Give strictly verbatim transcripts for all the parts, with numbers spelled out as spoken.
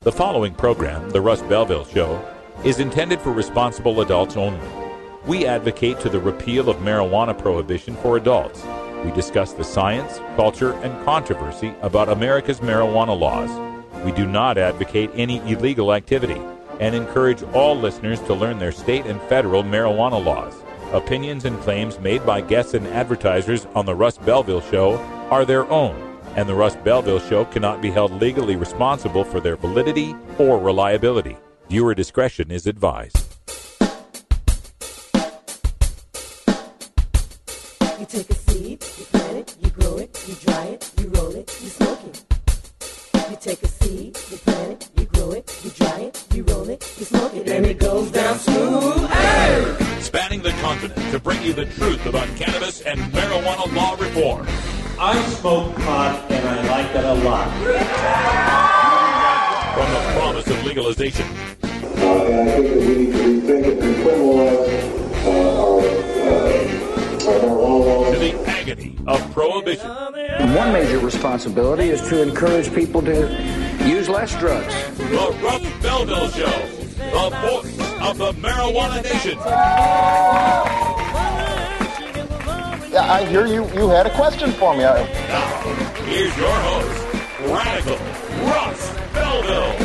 The following program, The Russ Belville Show, is intended for responsible adults only. We advocate to the repeal of marijuana prohibition for adults. We discuss the science, culture, and controversy about America's marijuana laws. We do not advocate any illegal activity and encourage all listeners to learn their state and federal marijuana laws. Opinions and claims made by guests and advertisers on The Russ Belville Show are their own, and The Russ Belville Show cannot be held legally responsible for their validity or reliability. Viewer discretion is advised. You take a seed, you plant it, you grow it, you dry it, you roll it, you smoke it. You take a seed, you plant it, you grow it, you dry it, you roll it, you smoke it, and it goes down smooth. Hey! Spanning the continent to bring you the truth about cannabis and marijuana law reform. I smoke pot and I like it a lot. From the promise of legalization. Uh, and I think that we need to rethink it and criminalize uh, our, uh, our marijuana laws. To the agony of prohibition. One major responsibility is to encourage people to use less drugs. The Russ Belville Show, the voice of the marijuana nation. Yeah, I hear you. You had a question for me. I... Now, here's your host, Radical Russ Belville.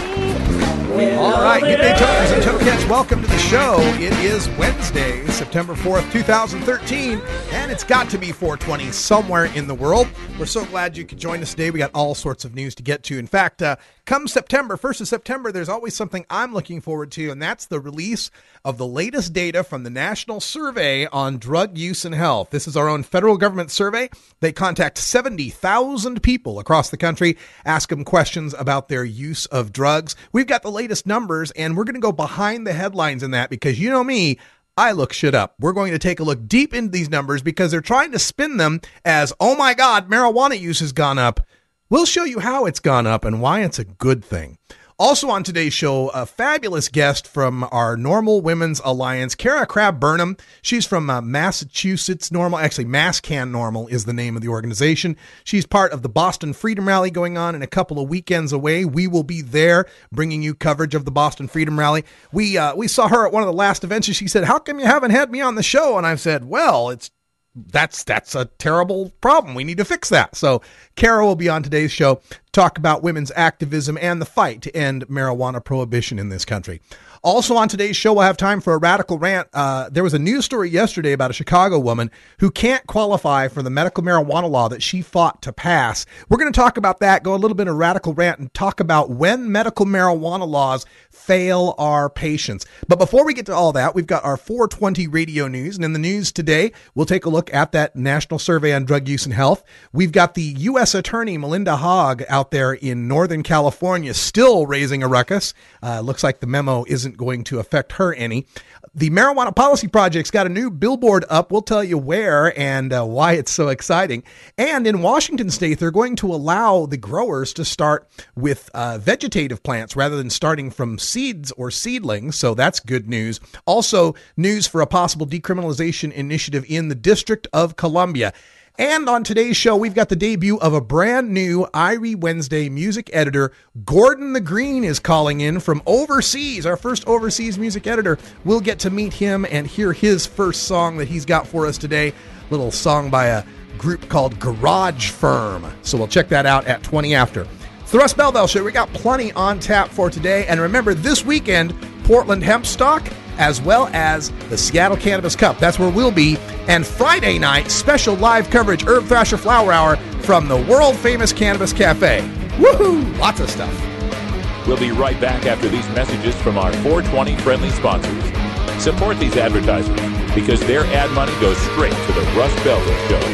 All right, good day, tokers and tokets. Welcome to the show. It is Wednesday, September fourth, two thousand thirteen, and it's got to be four twenty somewhere in the world. We're so glad you could join us today. We got all sorts of news to get to. In fact, uh, come September, first of September, there's always something I'm looking forward to, and that's the release of the latest data from the National Survey on Drug Use and Health. This is our own federal government survey. They contact seventy thousand people across the country, ask them questions about their use of drugs. We've got the latest numbers, and we're going to go behind the headlines in that because you know me, I look shit up. We're going to take a look deep into these numbers because they're trying to spin them as, oh my God, marijuana use has gone up. We'll show you how it's gone up and why it's a good thing. Also on today's show, a fabulous guest from our Normal Women's Alliance, Kara Crabb Burnham. She's from uh, Massachusetts Normal. Actually, MassCan Normal is the name of the organization. She's part of the Boston Freedom Rally going on in a couple of weekends away. We will be there bringing you coverage of the Boston Freedom Rally. We uh, we saw her at one of the last events, and she said, "How come you haven't had me on the show?" And I've said, well, it's That's that's a terrible problem. We need to fix that. So Kara will be on today's show to talk about women's activism and the fight to end marijuana prohibition in this country. Also on today's show, we'll have time for a radical rant. Uh, there was a news story yesterday about a Chicago woman who can't qualify for the medical marijuana law that she fought to pass. We're going to talk about that, go a little bit of radical rant, and talk about when medical marijuana laws fail our patients. But before we get to all that, we've got our four twenty radio news. And in the news today, we'll take a look at that national survey on drug use and health. We've got the U S Attorney Melinda Haag out there in Northern California still raising a ruckus. Uh, looks like the memo isn't going to affect her any. The Marijuana Policy Project's got a new billboard up. We'll tell you where and uh, why it's so exciting. And in Washington State, they're going to allow the growers to start with uh, vegetative plants rather than starting from seeds or seedlings. So that's good news. Also, news for a possible decriminalization initiative in the District of Columbia. And on today's show, we've got the debut of a brand new Irie Wednesday music editor. Gordon the Green is calling in from overseas, our first overseas music editor. We'll get to meet him and hear his first song that he's got for us today. A little song by a group called Garage Firm. So we'll check that out at twenty after. It's the Russ Belville Show. We got plenty on tap for today. And remember, this weekend, Portland Hemp Stock, as well as the Seattle Cannabis Cup. That's where we'll be. And Friday night, special live coverage, Herb Thrasher Flower Hour from the world-famous Cannabis Cafe. Woohoo! Lots of stuff. We'll be right back after these messages from our four twenty friendly sponsors. Support these advertisers because their ad money goes straight to the Russ Belville Show.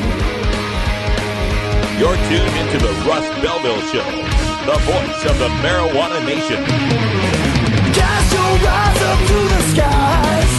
You're tuned into the Russ Belville Show, the voice of the marijuana nation. Cast your eyes up to the skies.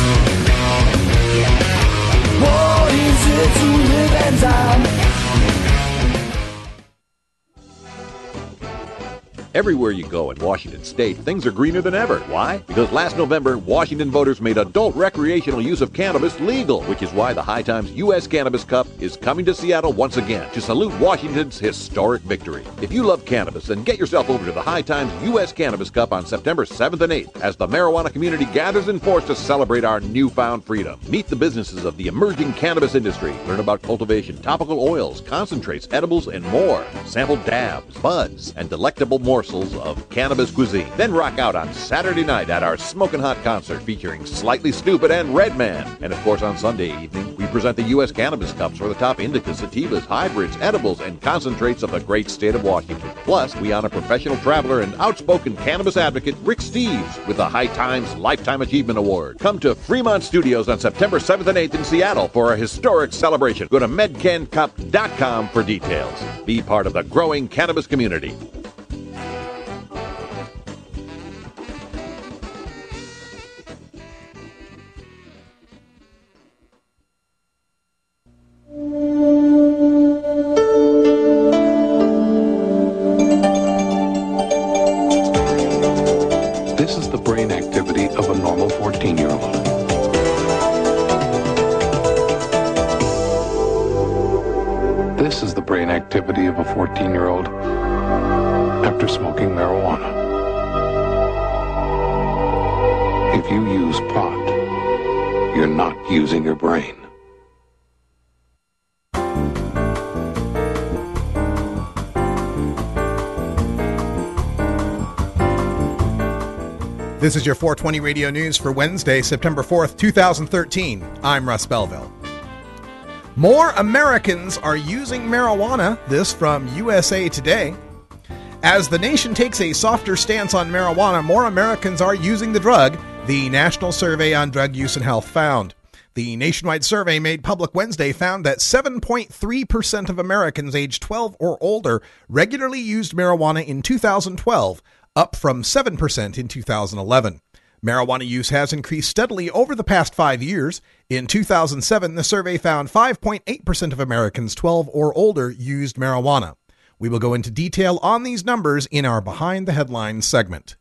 What is it to live and die? Everywhere you go in Washington State, things are greener than ever. Why? Because last November, Washington voters made adult recreational use of cannabis legal, which is why the High Times U S Cannabis Cup is coming to Seattle once again to salute Washington's historic victory. If you love cannabis, then get yourself over to the High Times U S Cannabis Cup on September seventh and eighth as the marijuana community gathers in force to celebrate our newfound freedom. Meet the businesses of the emerging cannabis industry. Learn about cultivation, topical oils, concentrates, edibles, and more. Sample dabs, buds, and delectable morsels of cannabis cuisine. Then rock out on Saturday night at our Smokin' Hot concert featuring Slightly Stupid and Redman. And of course on Sunday evening, we present the U S Cannabis Cups for the top indicas, sativas, hybrids, edibles, and concentrates of the great state of Washington. Plus, we honor professional traveler and outspoken cannabis advocate Rick Steves with the High Times Lifetime Achievement Award. Come to Fremont Studios on September seventh and eighth in Seattle for a historic celebration. Go to medcan cup dot com for details. Be part of the growing cannabis community. This is the brain activity of a normal fourteen-year-old. This is the brain activity of a fourteen-year-old after smoking marijuana. If you use pot, you're not using your brain. This is your four twenty Radio News for Wednesday, September fourth, twenty thirteen. I'm Russ Belville. More Americans are using marijuana. This from U S A Today. As the nation takes a softer stance on marijuana, more Americans are using the drug, the National Survey on Drug Use and Health found. The nationwide survey made public Wednesday found that seven point three percent of Americans aged twelve or older regularly used marijuana in two thousand twelve, up from seven percent in two thousand eleven. Marijuana use has increased steadily over the past five years. In two thousand seven, the survey found five point eight percent of Americans twelve or older used marijuana. We will go into detail on these numbers in our Behind the Headlines segment.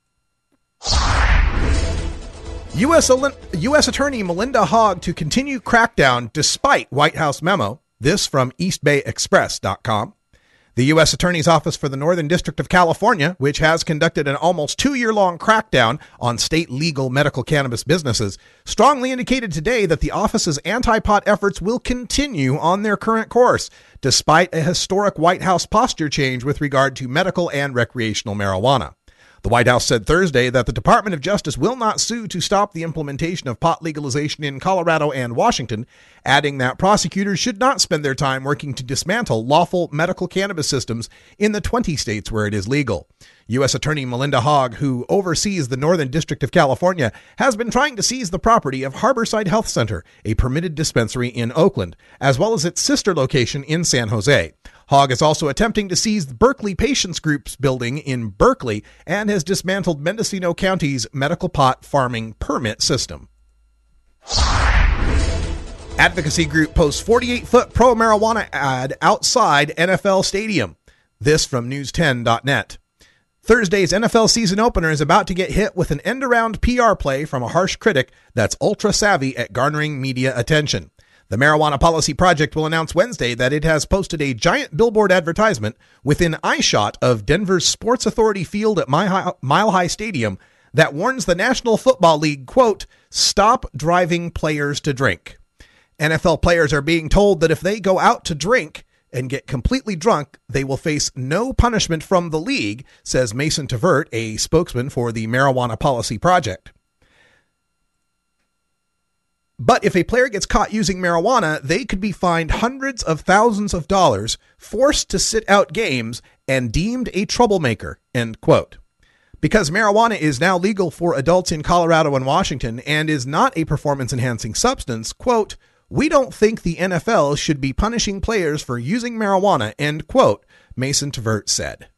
U S. U S. Attorney Melinda Hogg to continue crackdown despite White House memo. This from east bay express dot com. The U S. Attorney's Office for the Northern District of California, which has conducted an almost two-year-long crackdown on state legal medical cannabis businesses, strongly indicated today that the office's anti-pot efforts will continue on their current course, despite a historic White House posture change with regard to medical and recreational marijuana. The White House said Thursday that the Department of Justice will not sue to stop the implementation of pot legalization in Colorado and Washington, adding that prosecutors should not spend their time working to dismantle lawful medical cannabis systems in the twenty states where it is legal. U S. Attorney Melinda Hogg, who oversees the Northern District of California, has been trying to seize the property of Harborside Health Center, a permitted dispensary in Oakland, as well as its sister location in San Jose. Hogg is also attempting to seize the Berkeley Patients Group's building in Berkeley and has dismantled Mendocino County's medical pot farming permit system. Advocacy group posts forty-eight foot pro-marijuana ad outside N F L stadium. This from news ten dot net. Thursday's N F L season opener is about to get hit with an end-around P R play from a harsh critic that's ultra-savvy at garnering media attention. The Marijuana Policy Project will announce Wednesday that it has posted a giant billboard advertisement within eyeshot of Denver's Sports Authority Field at Mile High Stadium that warns the National Football League, quote, "Stop driving players to drink." N F L players are being told that if they go out to drink and get completely drunk, they will face no punishment from the league, says Mason Tvert, a spokesman for the Marijuana Policy Project. But if a player gets caught using marijuana, they could be fined hundreds of thousands of dollars, forced to sit out games, and deemed a troublemaker, end quote. Because marijuana is now legal for adults in Colorado and Washington and is not a performance-enhancing substance, quote, "We don't think the N F L should be punishing players for using marijuana," end quote, Mason Tvert said.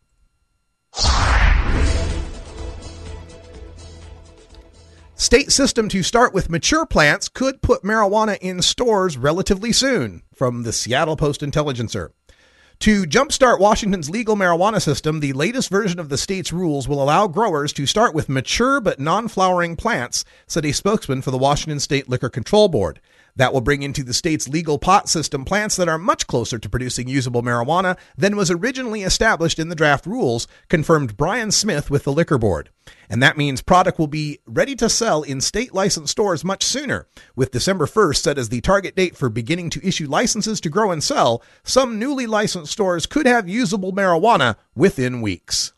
State system to start with mature plants could put marijuana in stores relatively soon, from the Seattle Post-Intelligencer. To jumpstart Washington's legal marijuana system, the latest version of the state's rules will allow growers to start with mature but non-flowering plants, said a spokesman for the Washington State Liquor Control Board. That will bring into the state's legal pot system plants that are much closer to producing usable marijuana than was originally established in the draft rules, confirmed Brian Smith with the Liquor Board. And that means product will be ready to sell in state licensed stores much sooner. With December first set as the target date for beginning to issue licenses to grow and sell, some newly licensed stores could have usable marijuana within weeks.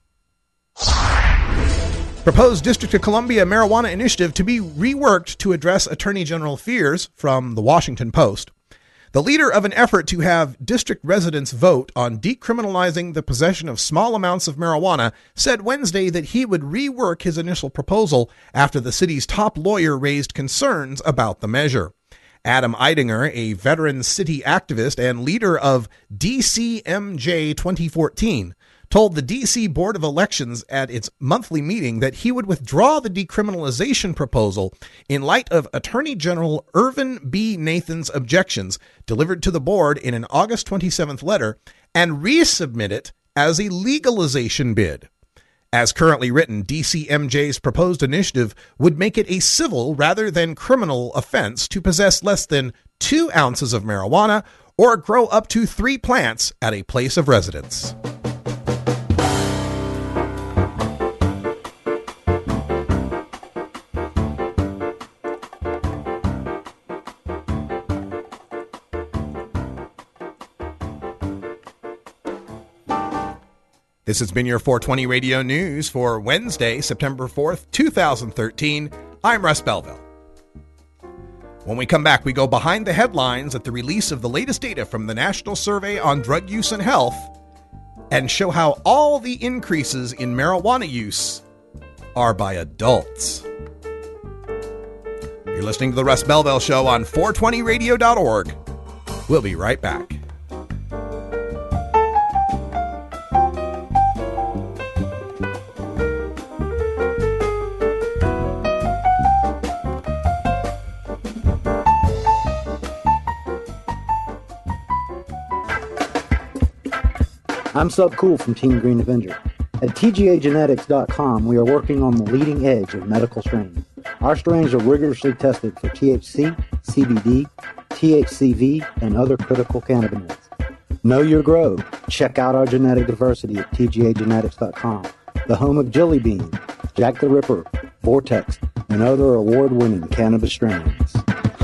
Proposed District of Columbia marijuana initiative to be reworked to address Attorney General fears, from the Washington Post. The leader of an effort to have district residents vote on decriminalizing the possession of small amounts of marijuana said Wednesday that he would rework his initial proposal after the city's top lawyer raised concerns about the measure. Adam Eidinger, a veteran city activist and leader of D C M J twenty fourteen, told the D C Board of Elections at its monthly meeting that he would withdraw the decriminalization proposal in light of Attorney General Irvin B. Nathan's objections delivered to the board in an August twenty-seventh letter and resubmit it as a legalization bid. As currently written, D C M J's proposed initiative would make it a civil rather than criminal offense to possess less than two ounces of marijuana or grow up to three plants at a place of residence. This has been your four twenty Radio News for Wednesday, September fourth, two thousand thirteen. I'm Russ Belville. When we come back, we go behind the headlines at the release of the latest data from the National Survey on Drug Use and Health and show how all the increases in marijuana use are by adults. You're listening to the Russ Belville Show on four twenty radio dot org. We'll be right back. I'm Sub Cool from Team Green Avenger. At T G A genetics dot com, we are working on the leading edge of medical strains. Our strains are rigorously tested for T H C, C B D, T H C V, and other critical cannabinoids. Know your grow. Check out our genetic diversity at T G A genetics dot com, the home of Jelly Bean, Jack the Ripper, Vortex, and other award-winning cannabis strains.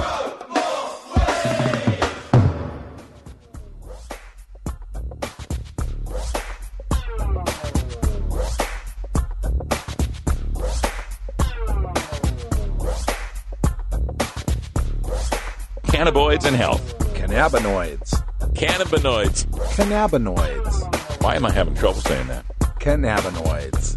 Cannabinoids and health. Cannabinoids. Cannabinoids. Cannabinoids. Why am I having trouble saying that? Cannabinoids.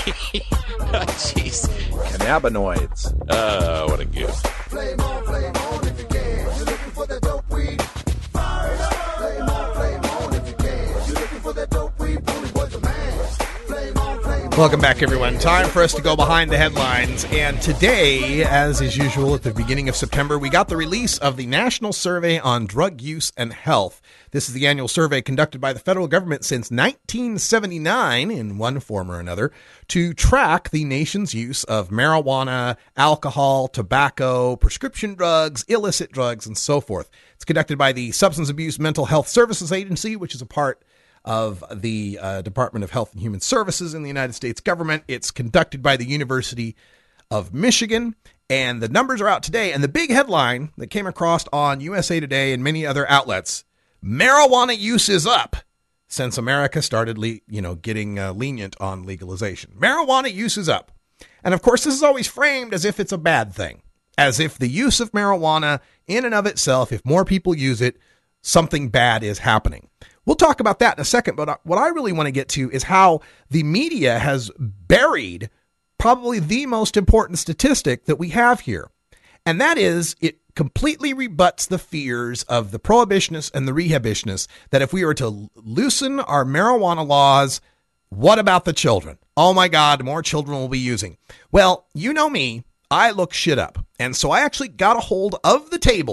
Oh, jeez. Cannabinoids. Oh, what a goof. Flame on, flame on if you can. You're looking for that dope weed. Fire it up. Flame on, flame on if you can. You're looking for that dope weed. Bully boy's the man. Flame on, flame on. Welcome back, everyone. Time for us to go behind the headlines. And today, as is usual at the beginning of September, we got the release of the National Survey on Drug Use and Health. This is the annual survey conducted by the federal government since nineteen seventy-nine, in one form or another, to track the nation's use of marijuana, alcohol, tobacco, prescription drugs, illicit drugs, and so forth. It's conducted by the Substance Abuse Mental Health Services Agency, which is a part of the uh, Department of Health and Human Services in the United States government. It's conducted by the University of Michigan, and the numbers are out today. And the big headline that came across on U S A Today and many other outlets: marijuana use is up since America started, le- you know, getting uh, lenient on legalization. Marijuana use is up. And of course, this is always framed as if it's a bad thing, as if the use of marijuana in and of itself, if more people use it, something bad is happening. We'll talk about that in a second, but what I really want to get to is how the media has buried probably the most important statistic that we have here. And that is, it completely rebuts the fears of the prohibitionists and the rehabitionists that if we were to loosen our marijuana laws, what about the children? Oh my God, more children will be using. Well, you know me, I look shit up. And so I actually got a hold of the tables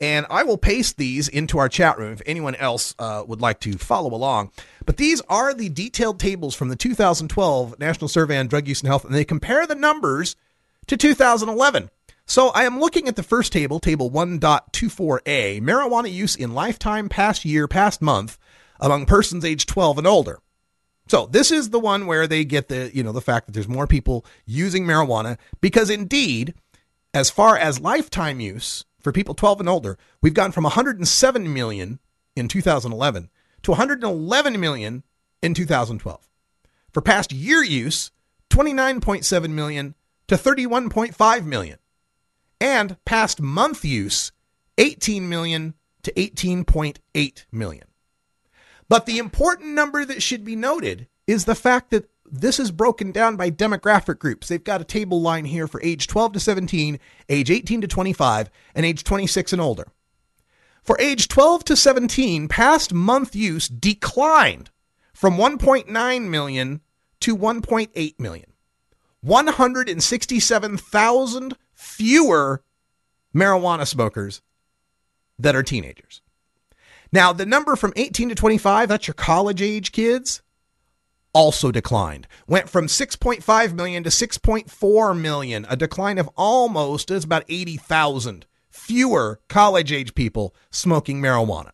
and I will paste these into our chat room if anyone else uh, would like to follow along. But these are the detailed tables from the two thousand twelve National Survey on Drug Use and Health, and they compare the numbers to two thousand eleven. So I am looking at the first table, table one point two four A, marijuana use in lifetime, past year, past month, among persons age twelve and older. So this is the one where they get the, you know, the fact that there's more people using marijuana, because indeed, as far as lifetime use for people twelve and older, we've gone from one hundred seven million in two thousand eleven to one hundred eleven million in two thousand twelve. For past year use, twenty-nine point seven million to thirty-one point five million. And past month use, eighteen million to eighteen point eight million. But the important number that should be noted is the fact that this is broken down by demographic groups. They've got a table line here for age twelve to seventeen, age eighteen to twenty-five, and age twenty-six and older. For age twelve to seventeen, past month use declined from one point nine million to one point eight million. one hundred sixty-seven thousand fewer marijuana smokers that are teenagers. Now, the number from eighteen to twenty-five, that's your college age kids, also declined. Went from six point five million to six point four million, a decline of almost, it's about eighty thousand fewer college age people smoking marijuana.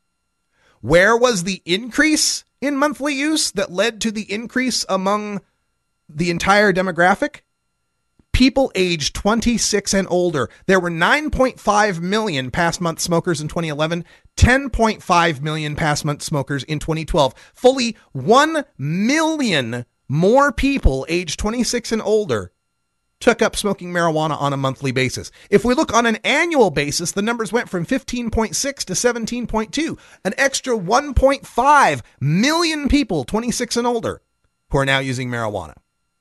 Where was the increase in monthly use that led to the increase among the entire demographic? People aged twenty-six and older. There were nine point five million past month smokers in twenty eleven, ten point five million past month smokers in twenty twelve. Fully one million more people aged twenty-six and older took up smoking marijuana on a monthly basis. If we look on an annual basis, the numbers went from fifteen point six to seventeen point two. An extra one point five million people, twenty-six and older, who are now using marijuana.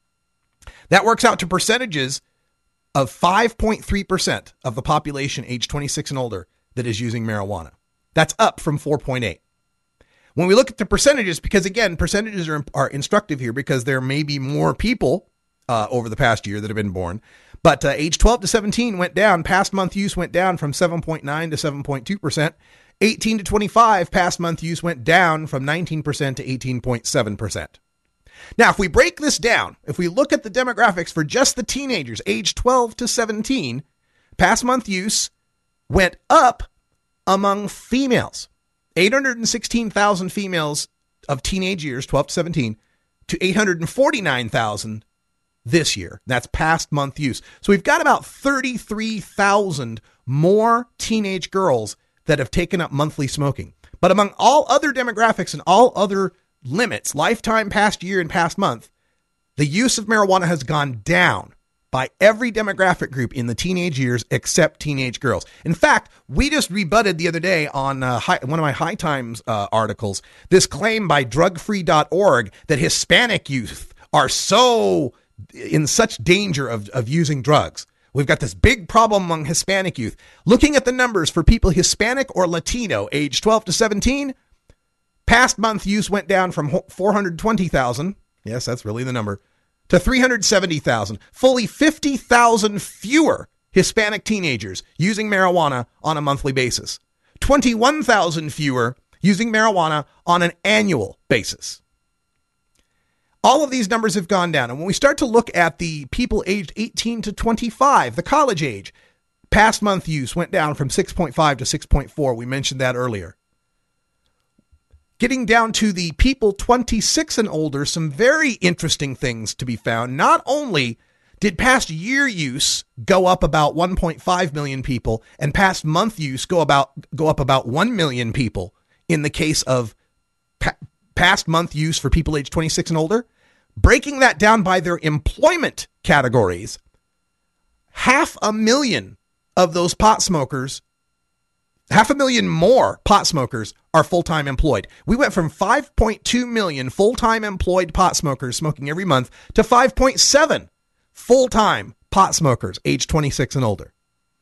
That works out to percentages of five point three percent of the population age twenty-six and older that is using marijuana. That's up from four point eight. When we look at the percentages, because again, percentages are, are instructive here because there may be more people uh, over the past year that have been born, but uh, age twelve to seventeen went down. Past month use went down from seven point nine to seven point two percent. eighteen to twenty-five, past month use went down from nineteen percent to eighteen point seven percent. Now, if we break this down, if we look at the demographics for just the teenagers, age twelve to seventeen, past month use went up among females. eight hundred sixteen thousand females of teenage years, twelve to seventeen, to eight hundred forty-nine thousand this year. That's past month use. So we've got about thirty-three thousand more teenage girls that have taken up monthly smoking. But among all other demographics and all other limits, lifetime, past year, and past month, the use of marijuana has gone down by every demographic group in the teenage years except teenage girls. In fact, we just rebutted the other day on uh, high, one of my High Times uh, articles, this claim by drug free dot org that Hispanic youth are so in such danger of, of using drugs. We've got this big problem among Hispanic youth. Looking at the numbers for people Hispanic or Latino, age twelve to seventeen, past month use went down from four hundred twenty thousand, yes, that's really the number, to three hundred seventy thousand. Fully fifty thousand fewer Hispanic teenagers using marijuana on a monthly basis. twenty-one thousand fewer using marijuana on an annual basis. All of these numbers have gone down. And when we start to look at the people aged eighteen to twenty-five, the college age, past month use went down from six point five to six point four. We mentioned that earlier. Getting down to the people twenty-six and older, some very interesting things to be found. Not only did past year use go up about one point five million people and past month use go about go up about one million people in the case of pa- past month use for people aged twenty-six and older, breaking that down by their employment categories, half a million of those pot smokers, half a million more pot smokers are full-time employed. We went from five point two million full-time employed pot smokers smoking every month to five point seven full-time pot smokers aged twenty-six and older.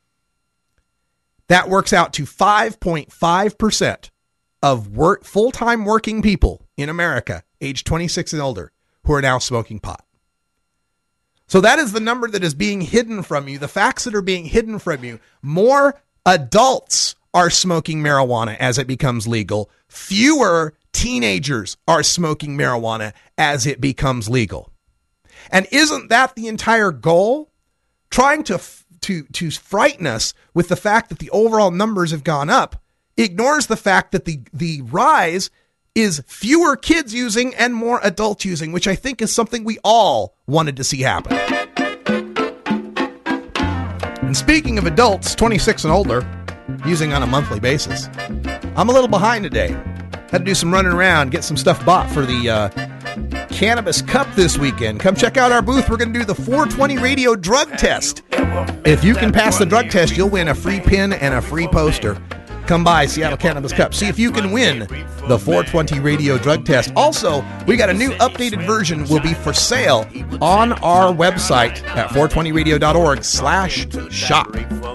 That works out to five point five percent of work, full-time working people in America aged twenty-six and older who are now smoking pot. So that is the number that is being hidden from you, the facts that are being hidden from you. More adults are smoking marijuana as it becomes legal. Fewer teenagers are smoking marijuana as it becomes legal. And isn't that the entire goal? Trying to to to frighten us with the fact that the overall numbers have gone up ignores the fact that the the rise is fewer kids using and more adults using, which I think is something we all wanted to see happen. And speaking of adults, twenty-six and older, using on a monthly basis, I'm a little behind today. Had to do some running around, get some stuff bought for the uh, Cannabis Cup this weekend. Come check out our booth. We're going to do the four twenty radio drug test. If you can pass the drug test, you'll win a free pin and a free poster. Come by Seattle Cannabis Cup. See if you can win the four twenty radio drug test. Also, we got a new updated version will be for sale on our website at four twenty radio dot org slash shop.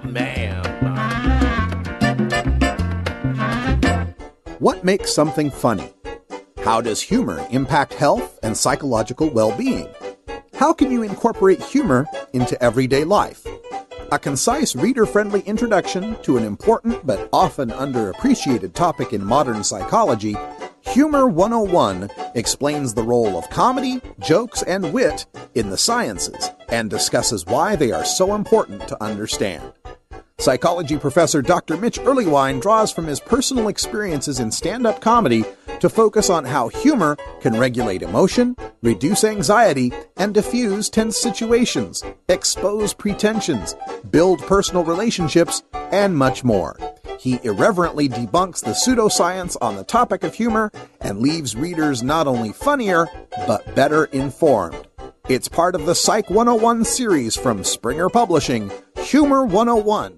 What makes something funny? How does humor impact health and psychological well-being? How can you incorporate humor into everyday life? A concise, reader-friendly introduction to an important but often underappreciated topic in modern psychology, Humor one oh one explains the role of comedy, jokes, and wit in the sciences and discusses why they are so important to understand. Psychology professor Doctor Mitch Earlywine draws from his personal experiences in stand-up comedy to focus on how humor can regulate emotion, reduce anxiety, and diffuse tense situations, expose pretensions, build personal relationships, and much more. He irreverently debunks the pseudoscience on the topic of humor and leaves readers not only funnier, but better informed. It's part of the Psych one oh one series from Springer Publishing, Humor one oh one.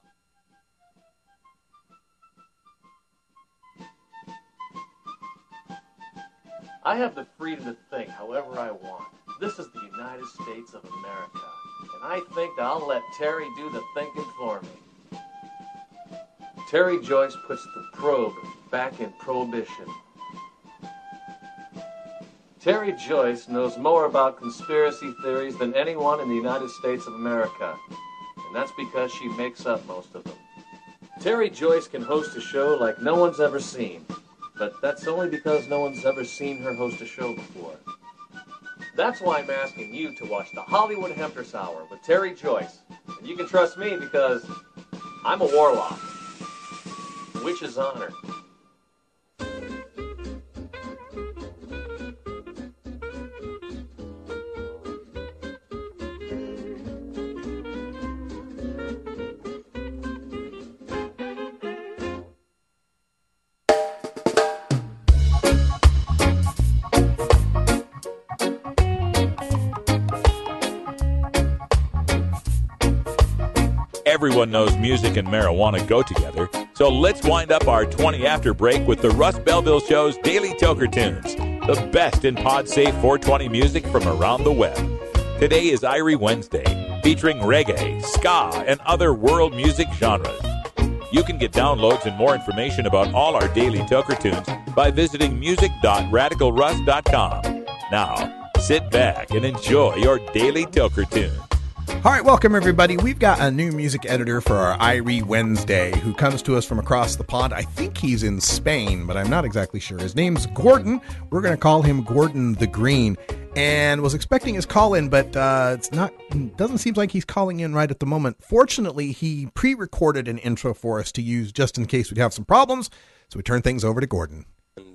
I have the freedom to think however I want. This is the United States of America, and I think that I'll let Terry do the thinking for me. Terry Joyce puts the probe back in prohibition. Terry Joyce knows more about conspiracy theories than anyone in the United States of America, and that's because she makes up most of them. Terry Joyce can host a show like no one's ever seen, but that's only because no one's ever seen her host a show before. That's why I'm asking you to watch the Hollywood Hempress Hour with Terry Joyce. And you can trust me because I'm a warlock. Witch's honor. Everyone knows music and marijuana go together, so let's wind up our twenty after break with the Russ Belville Show's Daily Toker Tunes, the best in pod-safe four twenty music from around the web. Today is Irie Wednesday, featuring reggae, ska, and other world music genres. You can get downloads and more information about all our Daily Toker Tunes by visiting music dot radical russ dot com. Now, sit back and enjoy your Daily Toker Tunes. All right, welcome everybody. We've got a new music editor for our Irie Wednesday who comes to us from across the pond. I think he's in Spain, but I'm not exactly sure. His name's Gordon. We're going to call him Gordon the Green. And was expecting his call in, but uh, it's not. Doesn't seem like he's calling in right at the moment. Fortunately, he pre-recorded an intro for us to use just in case we'd have some problems. So we turn things over to Gordon.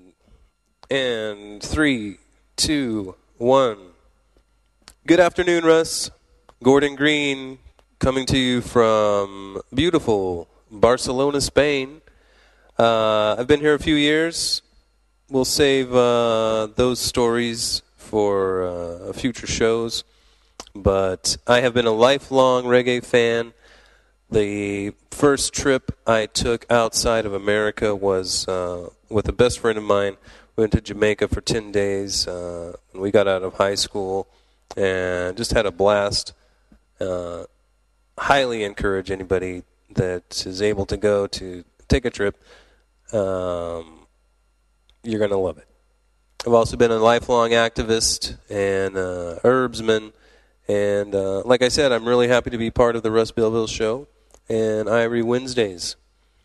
And three, two, one. Good afternoon, Russ. Gordon Green coming to you from beautiful Barcelona, Spain. Uh, I've been here a few years. We'll save uh, those stories for uh, future shows. But I have been a lifelong reggae fan. The first trip I took outside of America was uh, with a best friend of mine. We went to Jamaica for ten days. Uh, when we got out of high school and just had a blast. Uh, highly encourage anybody that is able to go to take a trip. Um, you're going to love it. I've also been a lifelong activist and uh, herbsman. And uh, like I said, I'm really happy to be part of the Russ Belville Show and Irie Wednesdays.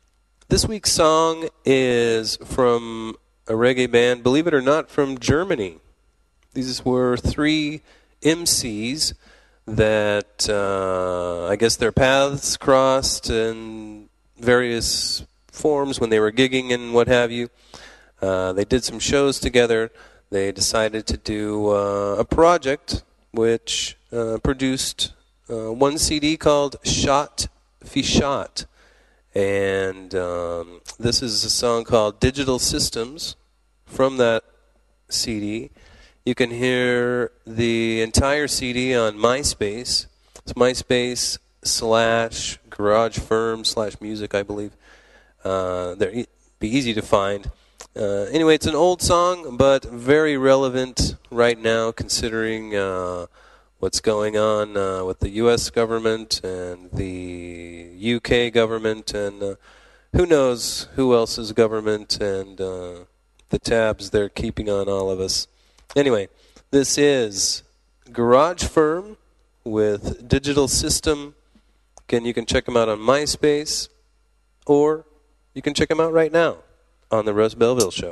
This week's song is from a reggae band, believe it or not, from Germany. These were three M Cs that uh, I guess their paths crossed in various forms when they were gigging and what have you. Uh, they did some shows together. They decided to do uh, a project which uh, produced uh, one C D called Shot Fi Shot. And um, this is a song called Digital Systems from that C D. You can hear the entire C D on MySpace. It's MySpace slash Garage Firm slash Music, I believe. Uh, they're e- be easy to find. Uh, anyway, it's an old song, but very relevant right now, considering uh, what's going on uh, with the U S government and the U K government, and uh, who knows who else's government, and uh, the tabs they're keeping on all of us. Anyway, this is Garage Firm with Digital System. Again, you can check them out on MySpace, or you can check them out right now on the Russ Belville Show.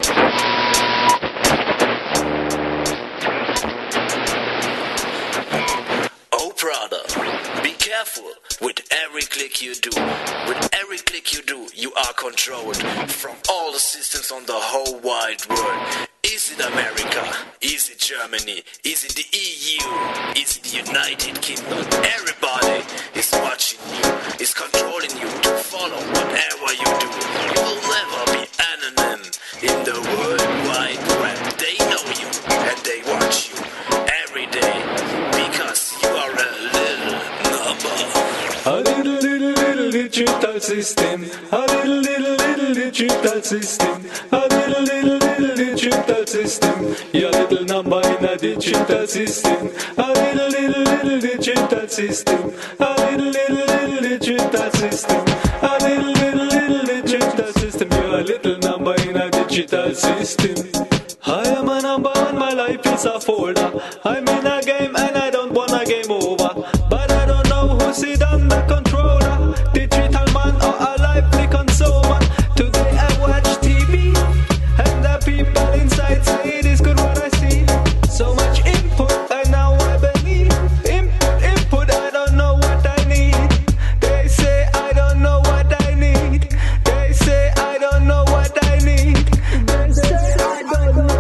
Oh, brother, be careful with every click you do. With every click you do, you are controlled from all the systems on the whole wide world. Is it America? Is it Germany? Is it the E U? Is it the United Kingdom? Everybody is watching you, is controlling you to follow whatever you do. You will never be anonym in the World Wide Web. They know you and they watch you every day because you are a little number. A little, little, little digital system. A little, little, little digital system. A little, little, little digital system. Your little number in a digital system. A little, little, little digital system. A little, little, little digital system. A little, little, little digital system. You're a little number in a digital system. I am a number one, my life is a folder. I'm in a game and I don't want a game over. But I don't know who sit on the controller. Digital man or a lively consumer. Today I watch T V and the people inside say it is good what I see. So much input and now I believe. Input, input, I don't know what I need. They say I don't know what I need. They say I don't know what I need. They say I don't know.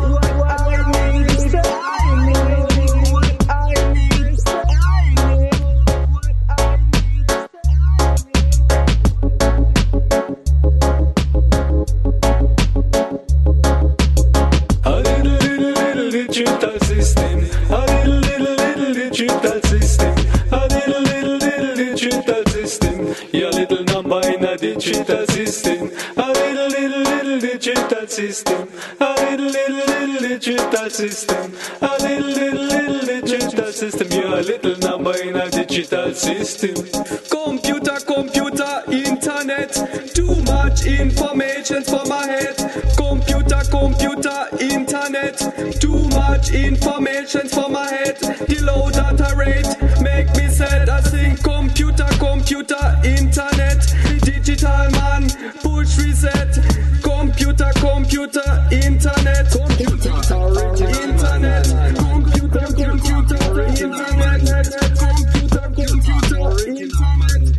Digital system, a little, little, little digital system, a little, little, little digital system, your little number in a digital system, a little, little, little digital system, a little, little, little digital system, a little, little, little digital system, you're a little number in a digital system. Computer, computer, internet, too much information for my head. Computer, computer, internet, too much information for my head. The low data rate make me sad. I think computer, computer, internet, digital man, push reset. Computer, computer, internet, computer, internet, computer, computer, internet, computer, computer, internet.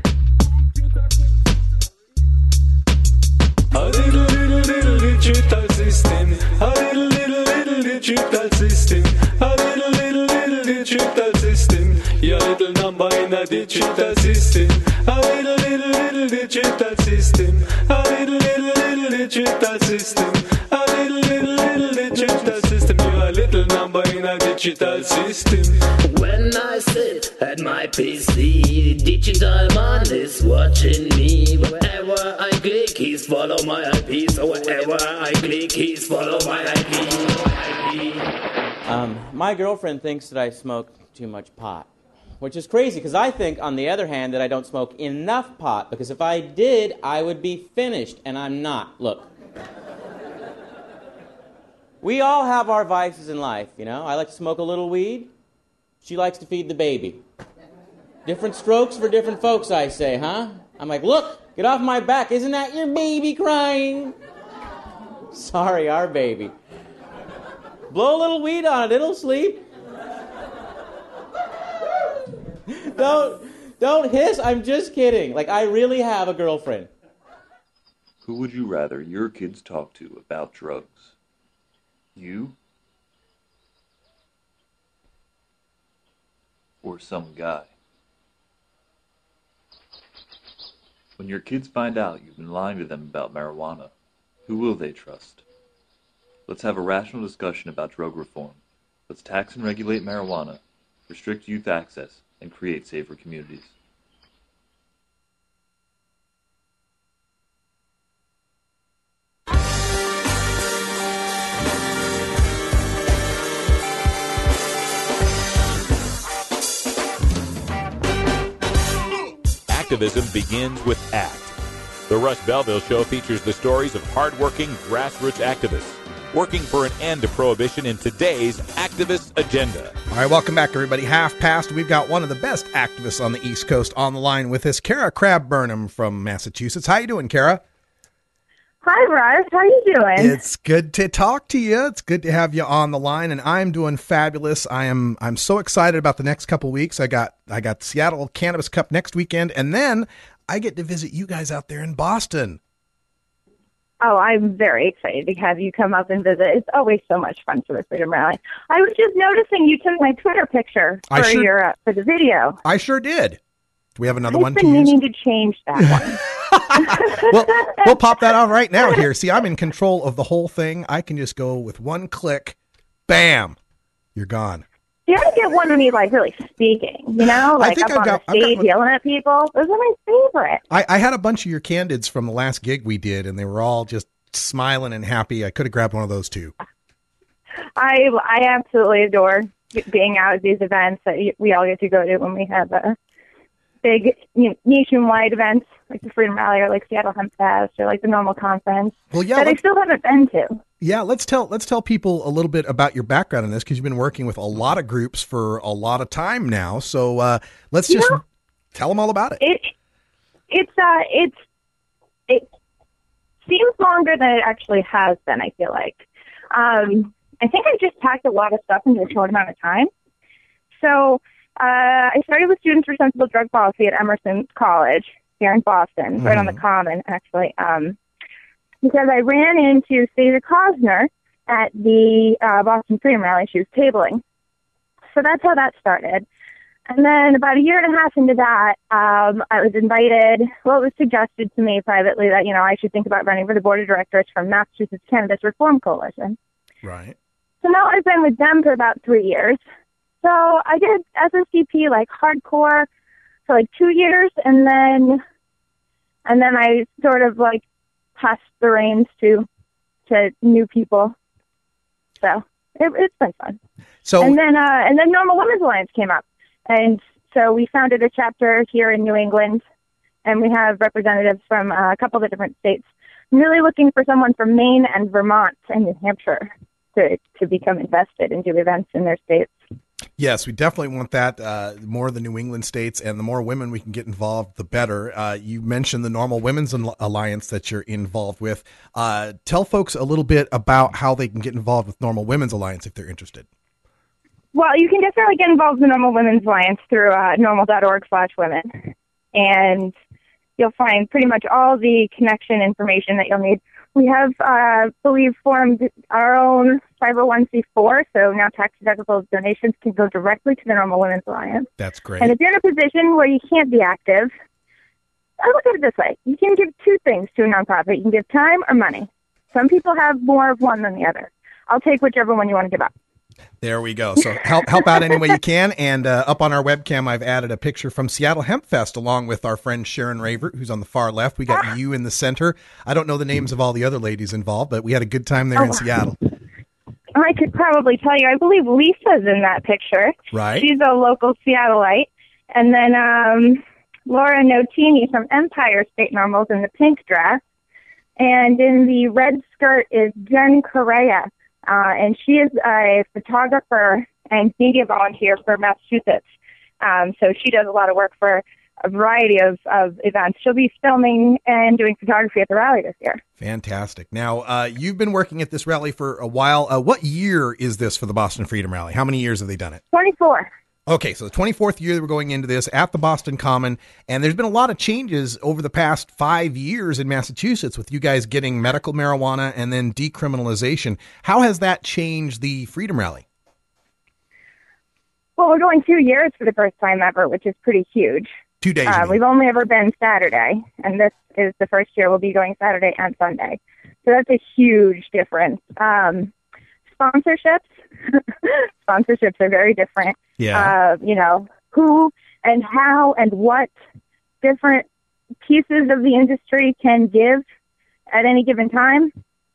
A little, little, little digital system. A little, little, little digital system. A little, little, little digital system. Your little number in a digital system. A little, little, little digital system. A little, little, little digital system. A little, little, little digital system. You're a little number in a digital system. When I sit at my P C, digital man is watching me. Wherever I click, he's follow my I P. So wherever I click, he's follow my I P. Um, my girlfriend thinks that I smoke too much pot, which is crazy because I think, on the other hand, that I don't smoke enough pot, because if I did, I would be finished, and I'm not. Look. We all have our vices in life, you know. I like to smoke a little weed. She likes to feed the baby. Different strokes for different folks, I say, huh? I'm like, look, Get off my back. Isn't that your baby crying? Sorry, our baby. Blow a little weed on it. It'll sleep. Don't, don't hiss. I'm just kidding. Like, I really have a girlfriend. Who would you rather your kids talk to about drugs? You? Or some guy? When your kids find out you've been lying to them about marijuana, who will they trust? Let's have a rational discussion about drug reform. Let's tax and regulate marijuana, restrict youth access, and create safer communities. Activism begins with ACT. The Russ Belville Show features the stories of hardworking grassroots activists working for an end to prohibition in today's activist agenda. All right, welcome back, everybody. Half past. We've got one of the best activists on the East Coast on the line with us, Kara Crab-Burnham from Massachusetts. How you doing, Kara? Hi, Russ. How you doing? It's good to talk to you. It's good to have you on the line, and I'm doing fabulous. I am. I'm so excited about the next couple weeks. I got. I got Seattle Cannabis Cup next weekend, and then I get to visit you guys out there in Boston. Oh, I'm very excited to have you come up and visit. It's always so much fun for the Freedom Rally. I was just noticing you took my Twitter picture for I sure, your uh, for the video. I sure did. Do we have another I've one to been use? meaning to change that one. We'll, we'll pop that on right now here. See, I'm in control of the whole thing. I can just go with one click, bam, you're gone. You gotta get one of me like really speaking, you know, like up I've on got- the I've got stage one- yelling at people. Those are my favorite. I, I had a bunch of your candids from the last gig we did, and they were all just smiling and happy. I could have grabbed one of those too. I I absolutely adore being out at these events that we all get to go to when we have a big, you know, nationwide events like the Freedom Rally or like Seattle Hemp Fest or like the normal conference Well, yeah, that I let's- still haven't been to. Yeah, let's tell let's tell people a little bit about your background in this, because you've been working with a lot of groups for a lot of time now. So uh, let's just You know, tell them all about it. It it's uh it's it seems longer than it actually has been. I feel like um, I think I just packed a lot of stuff into a short amount of time. So uh, I started with Students for Sensible Drug Policy at Emerson College here in Boston, right on the Common, actually, um, because I ran into Stasia Cosner at the uh, Boston Freedom Rally. She was tabling. So that's how that started. And then about a year and a half into that, um, I was invited, well, it was suggested to me privately that, you know, I should think about running for the board of directors from Massachusetts Cannabis Reform Coalition. Right. So now I've been with them for about three years. So I did S S D P like hardcore for like two years, and then and then I sort of like passed the reins to to new people. So it, it's been fun. So and then uh, and then Normal Women's Alliance came up, and so we founded a chapter here in New England, and we have representatives from uh, a couple of the different states. I'm really looking for someone from Maine and Vermont and New Hampshire to to become invested and do events in their states. Yes, we definitely want that. Uh, more of the New England states, and the more women we can get involved, the better. Uh, you mentioned the Normal Women's Alliance that you're involved with. Uh, tell folks a little bit about how they can get involved with Normal Women's Alliance if they're interested. Well, you can definitely get involved in the Normal Women's Alliance through uh, normal.org slash women. And you'll find pretty much all the connection information that you'll need. We have, uh, I believe, formed our own five oh one c four, so now tax-deductible donations can go directly to the Normal Women's Alliance. That's great. And if you're in a position where you can't be active, I look at it this way. You can give two things to a nonprofit. You can give time or money. Some people have more of one than the other. I'll take whichever one you want to give up. There we go. So help help out any way you can. And uh, up on our webcam, I've added a picture from Seattle Hemp Fest along with our friend Sharon Ravert, who's on the far left. We got you in the center. I don't know the names of all the other ladies involved, but we had a good time there Oh. in Seattle. I could probably tell you. I believe Lisa's in that picture. Right. She's a local Seattleite. And then um, Laura Notini from Empire State Normals in the pink dress. And in the red skirt is Jen Correa. Uh, and she is a photographer and media volunteer for Massachusetts. Um, so she does a lot of work for a variety of, of events. She'll be filming and doing photography at the rally this year. Fantastic. Now, uh, you've been working at this rally for a while. Uh, what year is this for the Boston Freedom Rally? How many years have they done it? twenty-four. Okay, so the twenty-fourth year that we're going into this at the Boston Common, and there's been a lot of changes over the past five years in Massachusetts with you guys getting medical marijuana and then decriminalization. How has that changed the Freedom Rally? Well, we're going two years for the first time ever, which is pretty huge. Two days. Uh, we've only ever been Saturday, and this is the first year we'll be going Saturday and Sunday. So that's a huge difference. Um, sponsorships. Sponsorships are very different. Yeah. Uh, you know, who and how and what different pieces of the industry can give at any given time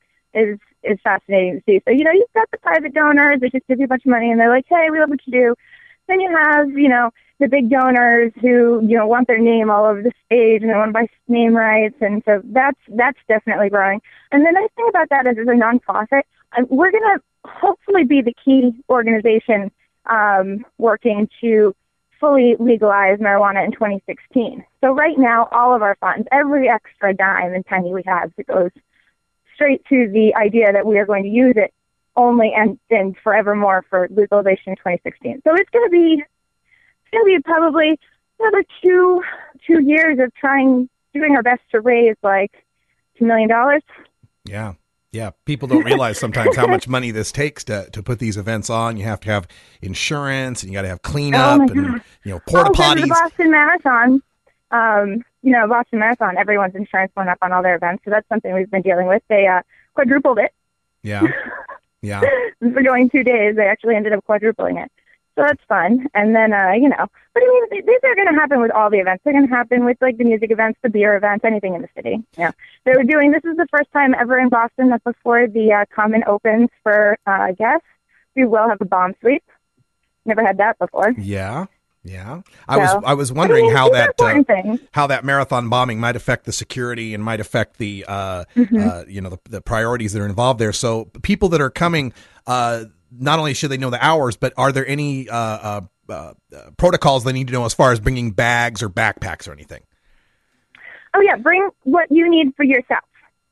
is is fascinating to see. So, you know, you've got the private donors that just give you a bunch of money and they're like, hey, we love what you do. Then you have, you know, the big donors who, you know, want their name all over the stage and they want to buy name rights. And so that's that's definitely growing. And the nice thing about that is as a nonprofit, um, we're going to hopefully be the key organization um, working to fully legalize marijuana in twenty sixteen. So right now, all of our funds, every extra dime and penny we have, it goes straight to the idea that we are going to use it only and then forevermore for legalization in twenty sixteen. So it's going to be it's going to be probably another two two years of trying, doing our best to raise like two million dollars. Yeah. Yeah, people don't realize sometimes how much money this takes to, to put these events on. You have to have insurance, and you got to have cleanup, oh and you know porta oh, potties. The Boston Marathon, um, you know, Boston Marathon. Everyone's insurance went up on all their events, so that's something we've been dealing with. They uh, quadrupled it. Yeah, yeah. For going two days, they actually ended up quadrupling it. So that's fun. And then, uh, you know, but I mean, these are going to happen with all the events. They're going to happen with, like, the music events, the beer events, anything in the city. Yeah. They were doing, this is the first time ever in Boston that before the uh, Common opens for uh, guests, we will have a bomb sweep. Never had that before. Yeah. Yeah. I So, was I was wondering I mean, how these are that uh, important things. how that marathon bombing might affect the security and might affect the uh, Mhm. uh, you know the, the priorities that are involved there. So people that are coming, uh, not only should they know the hours, but are there any uh, uh, uh, uh, protocols they need to know as far as bringing bags or backpacks or anything? Oh, yeah, bring what you need for yourself.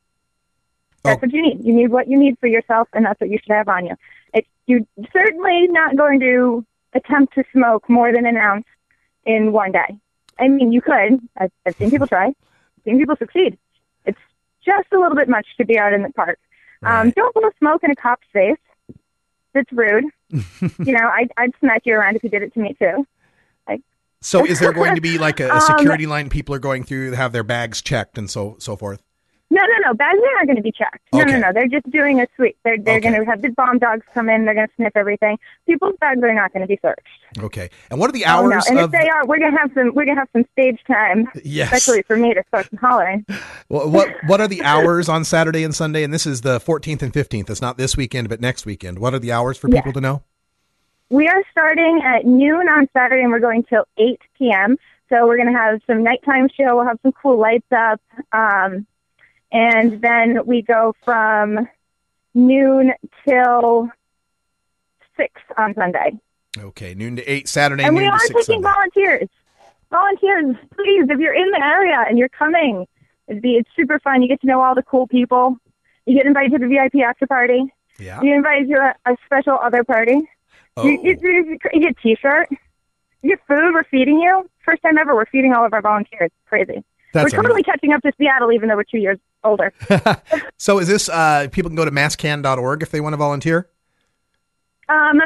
That's Oh. what you need. You need what you need for yourself, and that's what you should have on you. It, you're certainly not going to attempt to smoke more than an ounce in one day. I mean, you could. I've, I've seen people try. I've seen people succeed. It's just a little bit much to be out in the park. Um, don't blow smoke in a cop's face. It's rude. you know, I'd, I'd smack you around if you did it to me, too. Like, So is there going to be like a, a Um, security line people are going through to have their bags checked and so so forth? No, no, no. Bags are not going to be checked. No, Okay. no, no. They're just doing a sweep. They're they're Okay. going to have the bomb dogs come in. They're going to sniff everything. People's bags are not going to be searched. Okay. And what are the Oh, no. hours And of if they are, we're going to have some. We're going to have some stage time. Yes. Especially for me to start some hollering. Well, what what are the hours on Saturday and Sunday? And this is the fourteenth and fifteenth. It's not this weekend, but next weekend. What are the hours for Yeah. people to know? We are starting at noon on Saturday, and we're going till eight p.m. So we're going to have some nighttime show. We'll have some cool lights up. Um, and then we go from noon till six on Sunday. Okay, noon to eight Saturday, And we noon are to six taking Sunday. volunteers. Volunteers, please, if you're in the area and you're coming, it'd be, it's super fun. You get to know all the cool people. You get invited to the V I P after party. Yeah. You get invited to a, a special other party. Oh. You, you, you, you get a T-shirt. You get food. We're feeding you. First time ever, we're feeding all of our volunteers. Crazy. That's we're totally catching up to Seattle, even though we're two years older. So is this, uh, people can go to mass can dot org if they want to volunteer? Um,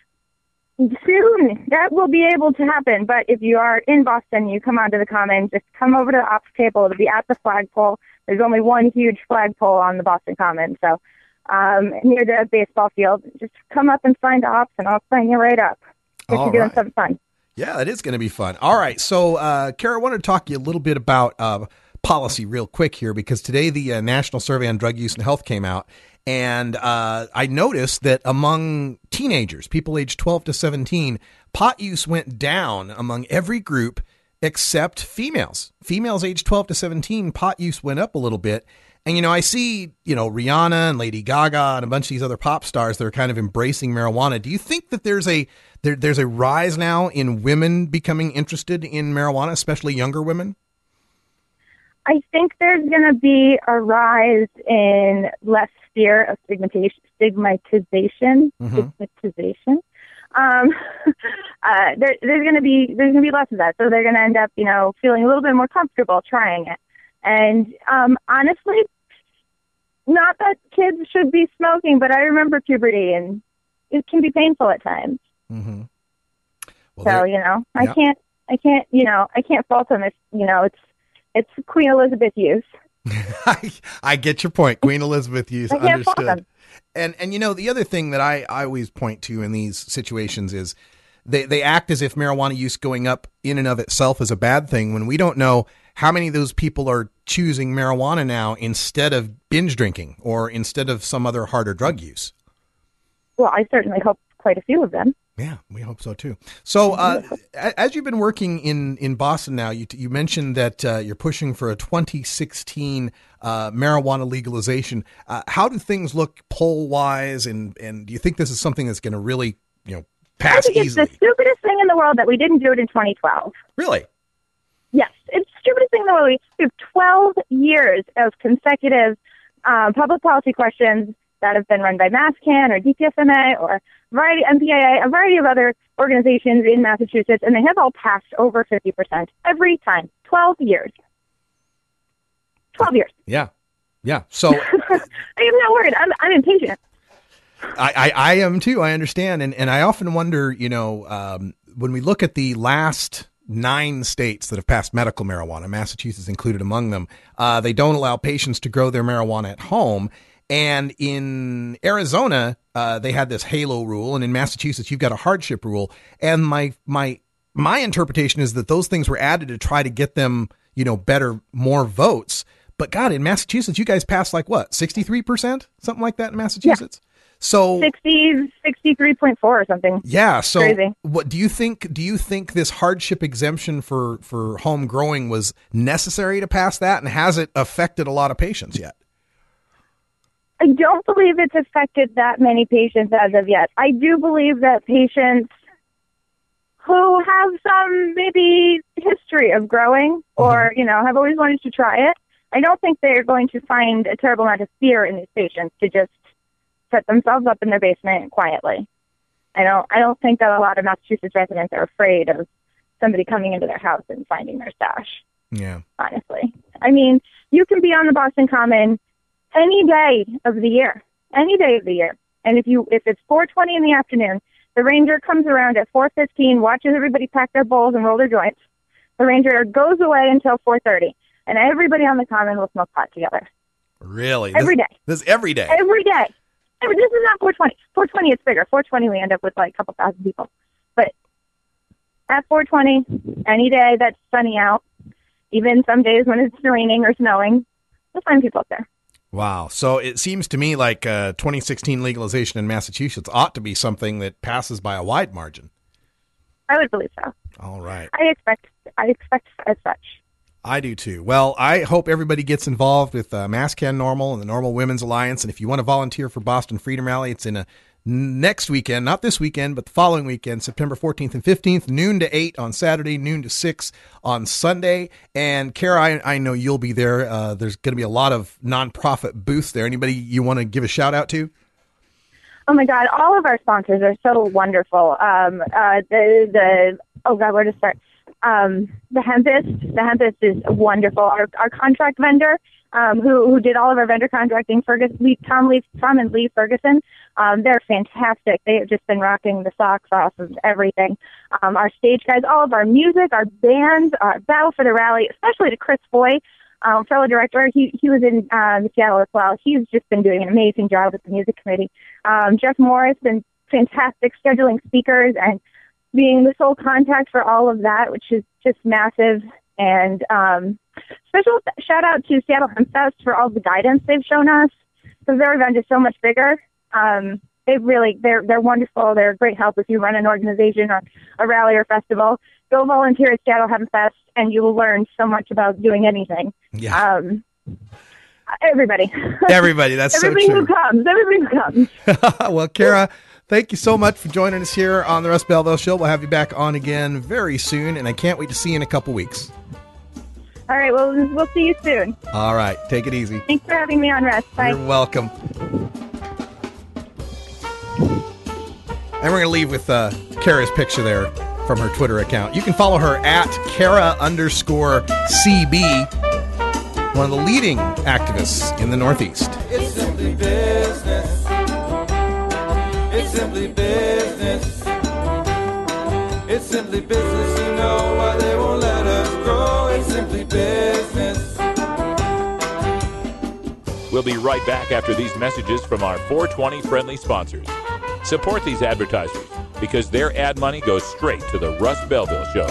soon that will be able to happen. But if you are in Boston, you come onto the Common, just come over to the ops table. It'll be at the flagpole. There's only one huge flagpole on the Boston Common, so um, near the baseball field. Just come up and find ops, and I'll sign you right up. Get All you doing right. something fun. Yeah, it is going to be fun. All right. So, uh, Kara, I wanted to talk to you a little bit about uh, policy real quick here, because today the uh, National Survey on Drug Use and Health came out. And uh, I noticed that among teenagers, people aged twelve to seventeen, pot use went down among every group except females. Females aged twelve to seventeen, pot use went up a little bit. And, you know, I see, you know, Rihanna and Lady Gaga and a bunch of these other pop stars that are kind of embracing marijuana. Do you think that there's a there, there's a rise now in women becoming interested in marijuana, especially younger women? I think there's going to be a rise in less fear of stigmatization. Stigmatization. Mhm. Stigmatization. Um, uh, there, there's going to be there's going to be less of that, so they're going to end up, you know, feeling a little bit more comfortable trying it. And um, honestly, not that kids should be smoking, but I remember puberty, and it can be painful at times. Mm-hmm. Well, so there- you know, I yeah. can't, I can't, you know, I can't fault them if you know it's it's Queen Elizabeth use. I, I get your point. Queen Elizabeth use I can't fault understood. them. And and you know, the other thing that I, I always point to in these situations is they, they act as if marijuana use going up in and of itself is a bad thing when we don't know how many of those people are choosing marijuana now instead of binge drinking or instead of some other harder drug use. Well, I certainly hope quite a few of them. Yeah, we hope so too. So, uh, a- as you've been working in, in Boston now, you, you mentioned that uh, you're pushing for a twenty sixteen uh, marijuana legalization. Uh, how do things look poll wise, and, and do you think this is something that's going to really, you know, I pass think it's easily? the stupidest thing in the world that we didn't do it in twenty twelve. Really? Yes, it's the stupidest thing in the world. We we have twelve years of consecutive um, public policy questions that have been run by MassCan or D P S M A or variety M P A A, a variety of other organizations in Massachusetts, and they have all passed over fifty percent every time. twelve years. twelve years. Yeah, yeah. So I am not worried. I'm, I'm impatient. I, I, I am too. I understand. And, and I often wonder, you know, um, when we look at the last nine states that have passed medical marijuana, Massachusetts included among them, uh, they don't allow patients to grow their marijuana at home. And in Arizona, uh, they had this halo rule. And in Massachusetts, you've got a hardship rule. And my, my, my interpretation is that those things were added to try to get them, you know, better, more votes. But God, in Massachusetts, you guys passed like what, sixty-three percent? Something like that in Massachusetts? Yeah. So sixty, sixty-three point four or something. Yeah. So Crazy. what do you think, do you think this hardship exemption for, for home growing was necessary to pass that? And has it affected a lot of patients yet? I don't believe it's affected that many patients as of yet. I do believe that patients who have some maybe history of growing or, you know, have always wanted to try it, I don't think they're going to find a terrible amount of fear in these patients to just set themselves up in their basement quietly. I don't I don't think that a lot of Massachusetts residents are afraid of somebody coming into their house and finding their stash. Yeah. Honestly. I mean, you can be on the Boston Common any day of the year, any day of the year. And if you if it's four twenty in the afternoon, the ranger comes around at four fifteen, watches everybody pack their bowls and roll their joints. The ranger goes away until four thirty, and everybody on the Common will smoke pot together. Really? Every this, day. This is every day? Every day. Every, this is not four twenty. four twenty, it's bigger. four twenty, we end up with like a couple thousand people. But at four twenty, any day that's sunny out, even some days when it's raining or snowing, you'll find people up there. Wow. So it seems to me like uh, twenty sixteen legalization in Massachusetts ought to be something that passes by a wide margin. I would believe so. All right. I expect I expect as such. I do too. Well, I hope everybody gets involved with uh, MassCan Normal and the Normal Women's Alliance. And if you want to volunteer for Boston Freedom Rally, it's in a next weekend, not this weekend, but the following weekend, September fourteenth and fifteenth, noon to eight on Saturday, noon to six on Sunday. And Kara, I, I know you'll be there. Uh, there's going to be a lot of nonprofit booths there. Anybody you want to give a shout out to? Oh my God, all of our sponsors are so wonderful. Um, uh, the, the, oh God, where to start? Um, the Hempist, the Hempist is wonderful. Our, our contract vendor, um, who, who did all of our vendor contracting, Ferguson, Lee, Tom Lee, Tom and Lee Ferguson, um, they're fantastic. They have just been rocking the socks off of everything. Um, our stage guys, all of our music, our bands, our Battle for the Rally, especially to Chris Foy, um, fellow director. He, he was in, um, Seattle as well. He's just been doing an amazing job with the music committee. Um, Jeff Morris, been fantastic scheduling speakers and being the sole contact for all of that, which is just massive. And um, special shout out to Seattle Hemp Fest for all the guidance they've shown us, because their event is so much bigger. Um, they really, they're they're wonderful. They're a great help if you run an organization or a rally or festival. Go volunteer at Seattle Hemp Fest, and you will learn so much about doing anything. Yeah. Um, Everybody. Everybody, that's everybody so true. who comes. Everybody who comes. Well, Kara, thank you so much for joining us here on the Russ Belville Show. We'll have you back on again very soon, and I can't wait to see you in a couple weeks. All right, well, we'll see you soon. All right, take it easy. Thanks for having me on, Russ. Bye. You're welcome. And we're going to leave with uh, Kara's picture there from her Twitter account. You can follow her at Kara underscore C B, one of the leading activists in the Northeast. It's simply business. It's simply business. It's simply business, you know why they won't let us grow. It's simply business. We'll be right back after these messages from our four twenty friendly sponsors. Support these advertisers because their ad money goes straight to the Russ Belville Show.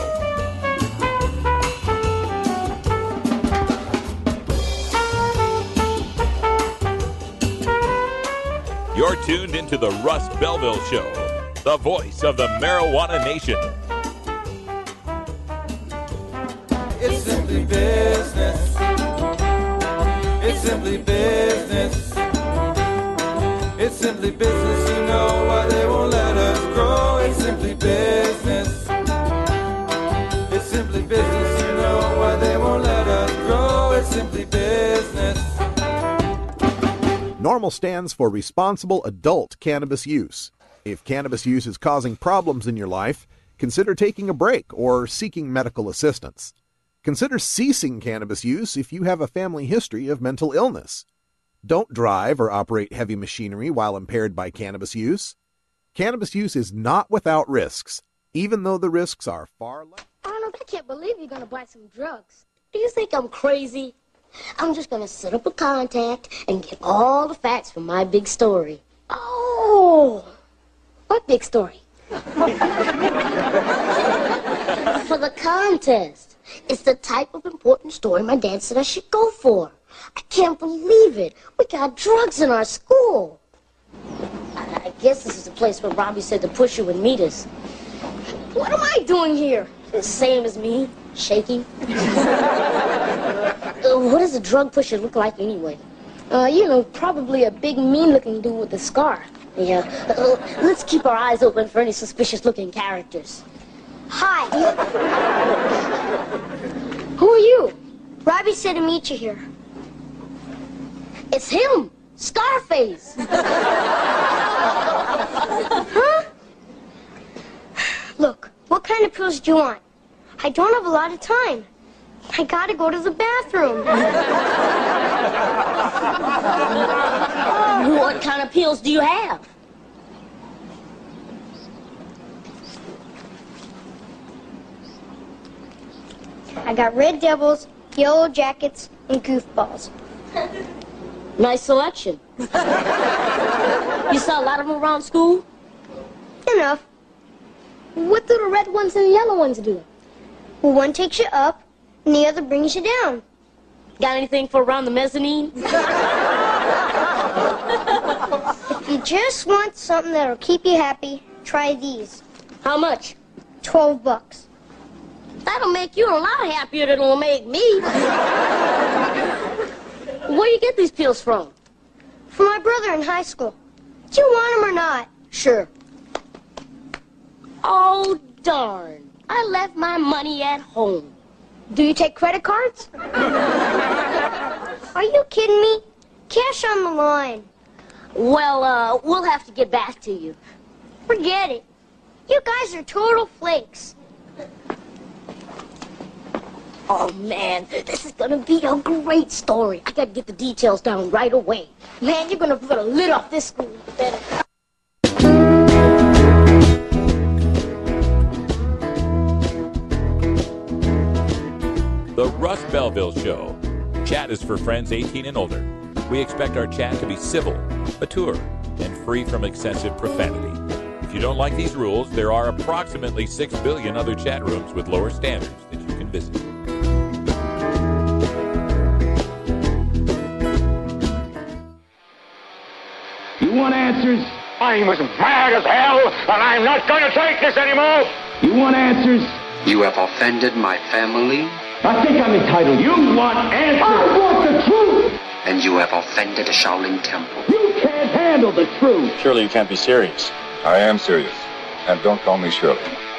You're tuned into the Russ Belville Show, the voice of the marijuana nation. It's simply business. It's simply business. It's simply business, you know why they won't let us grow. It's simply business. It's simply business, you know why they won't let us grow. It's simply business. NORML stands for Responsible Adult Cannabis Use. If cannabis use is causing problems in your life, consider taking a break or seeking medical assistance. Consider ceasing cannabis use if you have a family history of mental illness. Don't drive or operate heavy machinery while impaired by cannabis use. Cannabis use is not without risks, even though the risks are far less. Arnold, I can't believe you're going to buy some drugs. Do you think I'm crazy? I'm just going to set up a contact and get all the facts from my big story. Oh, what big story? For the contest. It's the type of important story my dad said I should go for. I can't believe it. We got drugs in our school. I, I guess this is the place where Robbie said the pusher would meet us. What am I doing here? The same as me, shaking. uh, what does a drug pusher look like anyway? Uh, you know, probably a big, mean-looking dude with a scar. Yeah. Uh, let's keep our eyes open for any suspicious-looking characters. Hi. Who are you? Robbie said to meet you here. It's him, Scarface. Huh? Look, what kind of pills do you want? I don't have a lot of time. I gotta go to the bathroom. What kind of pills do you have? I got Red Devils, Yellow Jackets, and Goofballs. Nice selection. You saw a lot of them around school? Enough. What do the red ones and the yellow ones do? Well, one takes you up, and the other brings you down. Got anything for around the mezzanine? If you just want something that'll keep you happy, try these. How much? Twelve bucks. That'll make you a lot happier than it'll make me. Where you get these pills from? From my brother in high school. Do you want them or not? Sure. Oh, darn. I left my money at home. Do you take credit cards? Are you kidding me? Cash on the line. Well, uh, we'll have to get back to you. Forget it. You guys are total flakes. Oh, man, this is gonna be a great story. I gotta get the details down right away. Man, you're gonna put a lid off this school. Better. The Russ Belville Show. Chat is for friends eighteen and older. We expect our chat to be civil, mature, and free from excessive profanity. If you don't like these rules, there are approximately six billion other chat rooms with lower standards that you can visit. You want answers? I'm as mad as hell, and I'm not going to take this anymore. You want answers? You have offended my family. I think I'm entitled. You want answers? I want the truth. and you have offended the Shaolin Temple. You can't handle the truth. Surely you can't be serious. I am serious. And don't call me Shirley.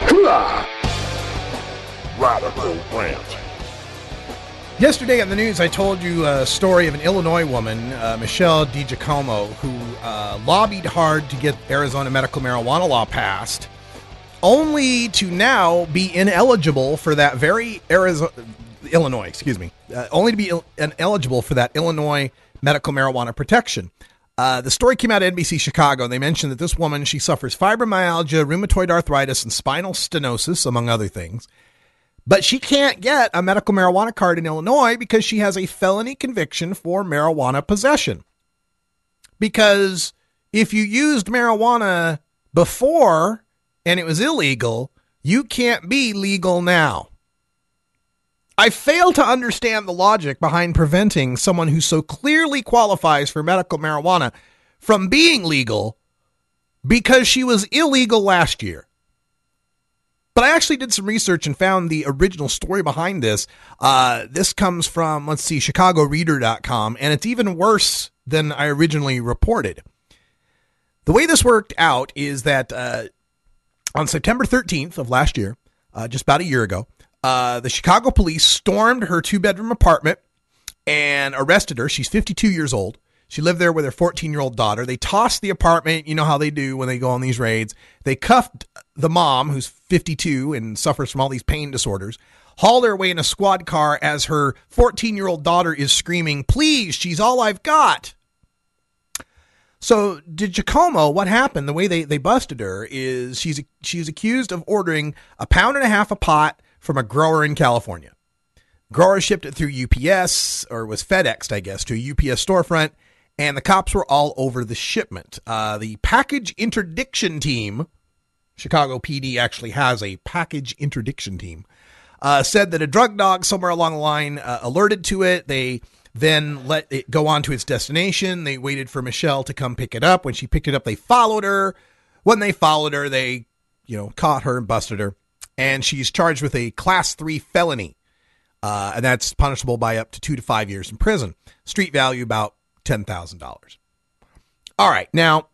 Radical Rant. Yesterday on the news, I told you a story of an Illinois woman, uh, Michelle DiGiacomo, who uh, lobbied hard to get Arizona medical marijuana law passed, only to now be ineligible for that very Arizona, Illinois, excuse me, uh, only to be il- ineligible for that Illinois medical marijuana protection. Uh, the story came out of N B C Chicago, and they mentioned that this woman, she suffers fibromyalgia, rheumatoid arthritis, and spinal stenosis, among other things. But she can't get a medical marijuana card in Illinois because she has a felony conviction for marijuana possession. Because if you used marijuana before and it was illegal, you can't be legal now. I fail to understand the logic behind preventing someone who so clearly qualifies for medical marijuana from being legal because she was illegal last year. But I actually did some research and found the original story behind this. Uh, this comes from, let's see, Chicago Reader dot com, and it's even worse than I originally reported. The way this worked out is that uh, on September thirteenth of last year, uh, just about a year ago, uh, the Chicago police stormed her two-bedroom apartment and arrested her. She's fifty-two years old. She lived there with her fourteen-year-old daughter. They tossed the apartment. You know how they do when they go on these raids. They cuffed the mom, who's fifty-two and suffers from all these pain disorders, hauled her away in a squad car as her fourteen-year-old daughter is screaming, "Please, she's all I've got." So, DiGiacomo, what happened, the way they, they busted her, is she's she's accused of ordering a pound and a half of pot from a grower in California. Grower shipped it through U P S, or was FedExed, I guess, to a U P S storefront. And the cops were all over the shipment. Uh, the package interdiction team, Chicago P D actually has a package interdiction team, uh, said that a drug dog somewhere along the line uh, alerted to it. They then let it go on to its destination. They waited for Michelle to come pick it up. When she picked it up, they followed her. When they followed her, they, you know, caught her and busted her. And she's charged with a class three felony. Uh, and that's punishable by up to two to five years in prison. Street value about ten thousand dollars. All right. Now,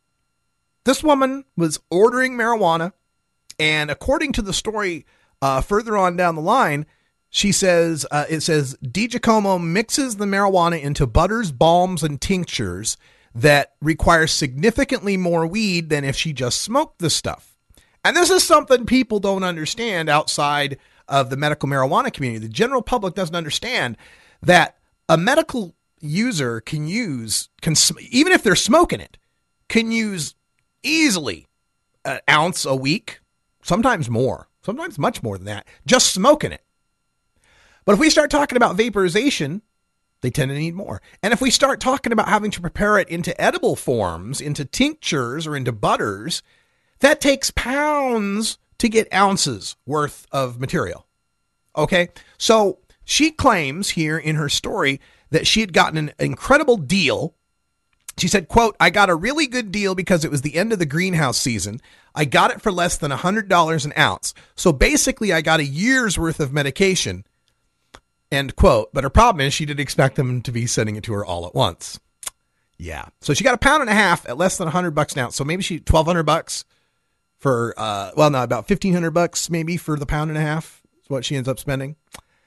this woman was ordering marijuana, and according to the story uh, further on down the line, she says, uh, it says, DiGiacomo mixes the marijuana into butters, balms, and tinctures that require significantly more weed than if she just smoked the stuff. And this is something people don't understand outside of the medical marijuana community. The general public doesn't understand that a medical user can use, can, even if they're smoking it, can use easily an ounce a week, sometimes more, sometimes much more than that, just smoking it. But if we start talking about vaporization, they tend to need more. And if we start talking about having to prepare it into edible forms, into tinctures or into butters, that takes pounds to get ounces worth of material. Okay, so she claims here in her story that she had gotten an incredible deal. She said, quote, "I got a really good deal because it was the end of the greenhouse season. I got it for less than one hundred dollars an ounce. So basically, I got a year's worth of medication," end quote. But her problem is she didn't expect them to be sending it to her all at once. Yeah. So she got a pound and a half at less than one hundred bucks an ounce. So maybe she twelve hundred bucks for, uh, well, no, about fifteen hundred bucks maybe for the pound and a half is what she ends up spending.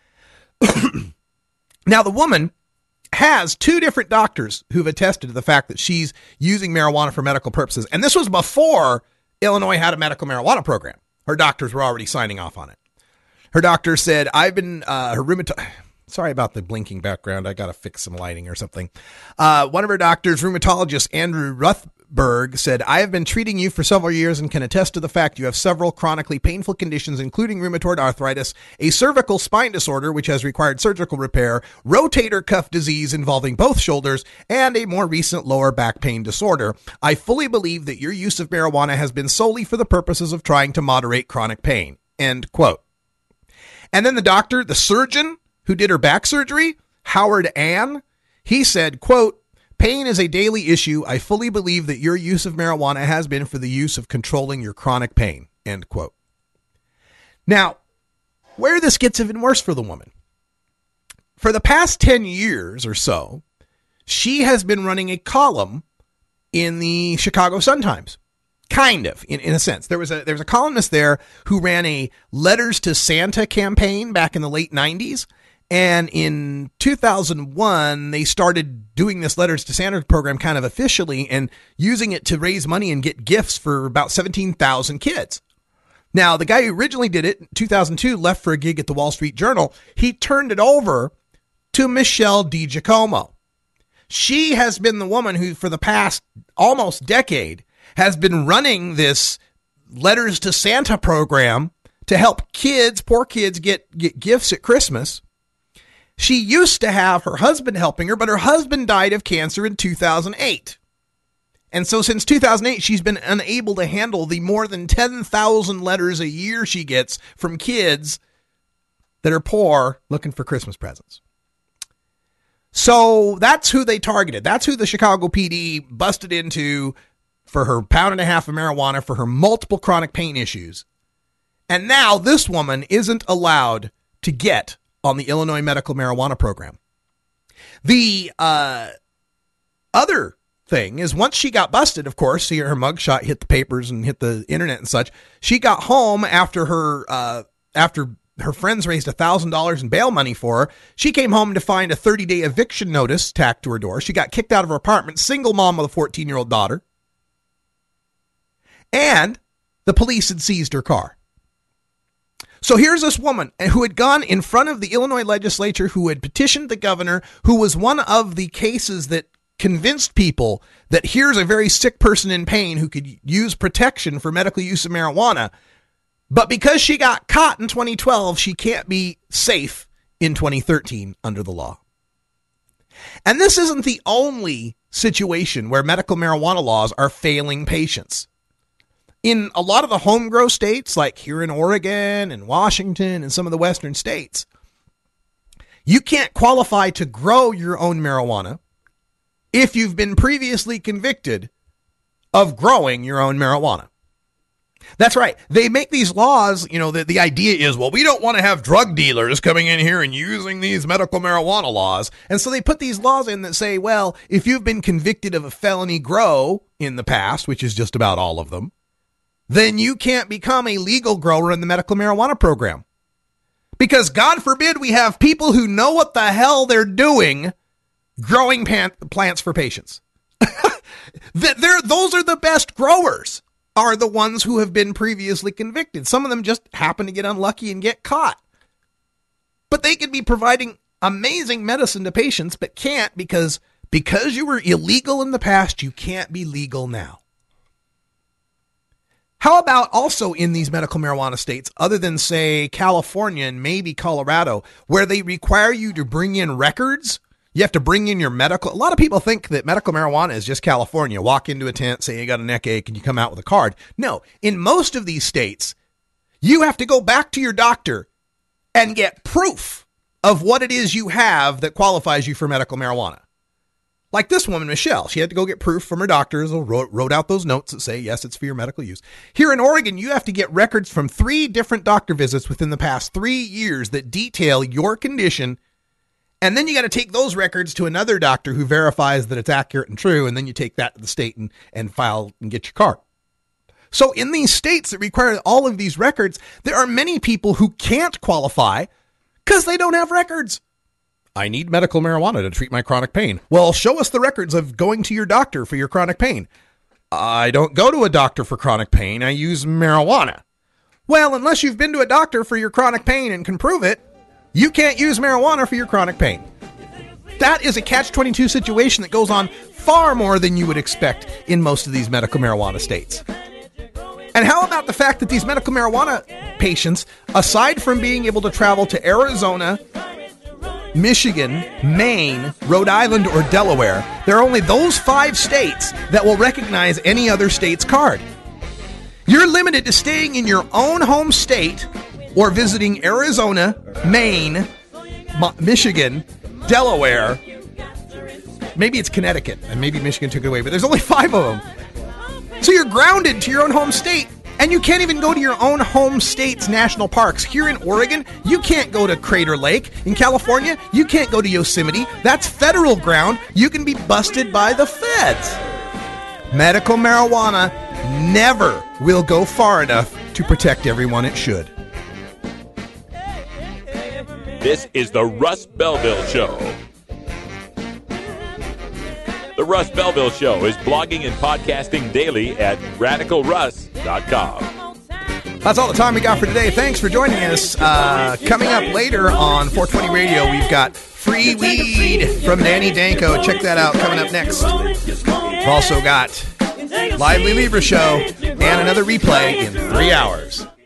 Now, the woman has two different doctors who've attested to the fact that she's using marijuana for medical purposes. And this was before Illinois had a medical marijuana program. Her doctors were already signing off on it. Her doctor said, I've been, uh, her rheumatologist, sorry about the blinking background. I got to fix some lighting or something. Uh, one of her doctors, rheumatologist Andrew Ruthberg, said, I have been treating you for several years and can attest to the fact you have several chronically painful conditions, including rheumatoid arthritis, a cervical spine disorder, which has required surgical repair, rotator cuff disease involving both shoulders, and a more recent lower back pain disorder. I fully believe that your use of marijuana has been solely for the purposes of trying to moderate chronic pain. End quote. And then the doctor, the surgeon who did her back surgery, Howard Ann, he said, quote, pain is a daily issue. I fully believe that your use of marijuana has been for the use of controlling your chronic pain, end quote. Now, where this gets even worse for the woman, for the past ten years or so, she has been running a column in the Chicago Sun-Times. Kind of, in, in a sense. There was a there was a columnist there who ran a Letters to Santa campaign back in the late nineties. And in two thousand one, they started doing this Letters to Santa program kind of officially and using it to raise money and get gifts for about seventeen thousand kids. Now, the guy who originally did it in two thousand two left for a gig at the Wall Street Journal. He turned it over to Michelle DiGiacomo. She has been the woman who, for the past almost decade, has been running this Letters to Santa program to help kids, poor kids, get, get gifts at Christmas. She used to have her husband helping her, but her husband died of cancer in two thousand eight. And so since two thousand eight, she's been unable to handle the more than ten thousand letters a year she gets from kids that are poor looking for Christmas presents. So that's who they targeted. That's who the Chicago P D busted into for her pound and a half of marijuana, for her multiple chronic pain issues. And now this woman isn't allowed to get on the Illinois medical marijuana program. The uh, other thing is, once she got busted, of course, see her mugshot hit the papers and hit the internet and such. She got home after her uh, after her friends raised one thousand dollars in bail money for her. She came home to find a thirty-day eviction notice tacked to her door. She got kicked out of her apartment, single mom with a fourteen-year-old daughter. And the police had seized her car. So here's this woman who had gone in front of the Illinois legislature, who had petitioned the governor, who was one of the cases that convinced people that here's a very sick person in pain who could use protection for medical use of marijuana. But because she got caught in twenty twelve, she can't be safe in twenty thirteen under the law. And this isn't the only situation where medical marijuana laws are failing patients. In a lot of the home grow states, like here in Oregon and Washington and some of the western states, you can't qualify to grow your own marijuana if you've been previously convicted of growing your own marijuana. That's right. They make these laws, you know, the, the idea is, well, we don't want to have drug dealers coming in here and using these medical marijuana laws. And so they put these laws in that say, well, if you've been convicted of a felony grow in the past, which is just about all of them, then you can't become a legal grower in the medical marijuana program. Because God forbid we have people who know what the hell they're doing growing pan- plants for patients. they're, those are the best growers, are the ones who have been previously convicted. Some of them just happen to get unlucky and get caught. But they could be providing amazing medicine to patients, but can't because, because you were illegal in the past, you can't be legal now. How about also in these medical marijuana states, other than, say, California and maybe Colorado, where they require you to bring in records? You have to bring in your medical. A lot of people think that medical marijuana is just California. Walk into a tent, say you got a neck ache, and you come out with a card. No, in most of these states, you have to go back to your doctor and get proof of what it is you have that qualifies you for medical marijuana. Like this woman, Michelle, she had to go get proof from her doctors who wrote, wrote out those notes that say, yes, it's for your medical use. Here in Oregon, you have to get records from three different doctor visits within the past three years that detail your condition. And then you got to take those records to another doctor who verifies that it's accurate and true. And then you take that to the state and, and file and get your card. So in these states that require all of these records, there are many people who can't qualify because they don't have records. I need medical marijuana to treat my chronic pain. Well, show us the records of going to your doctor for your chronic pain. I don't go to a doctor for chronic pain. I use marijuana. Well, unless you've been to a doctor for your chronic pain and can prove it, you can't use marijuana for your chronic pain. That is a catch twenty-two situation that goes on far more than you would expect in most of these medical marijuana states. And how about the fact that these medical marijuana patients, aside from being able to travel to Arizona, Michigan, Maine, Rhode Island, or Delaware, there are only those five states that will recognize any other state's card. You're limited to staying in your own home state or visiting Arizona, Maine, Mo- Michigan, Delaware. Maybe it's Connecticut, and maybe Michigan took it away, but there's only five of them. So you're grounded to your own home state, And you can't even go to your own home state's national parks. Here in Oregon, you can't go to Crater Lake. In California, you can't go to Yosemite. That's federal ground. You can be busted by the feds. Medical marijuana never will go far enough to protect everyone it should. This is the Russ Belville Show. The Russ Belville Show is blogging and podcasting daily at radical russ dot com. That's all the time we got for today. Thanks for joining us. Uh, coming up later on four twenty Radio, we've got Free Weed from Danny Danko. Check that out coming up next. We've also got Lively Libra Show and another replay in three hours.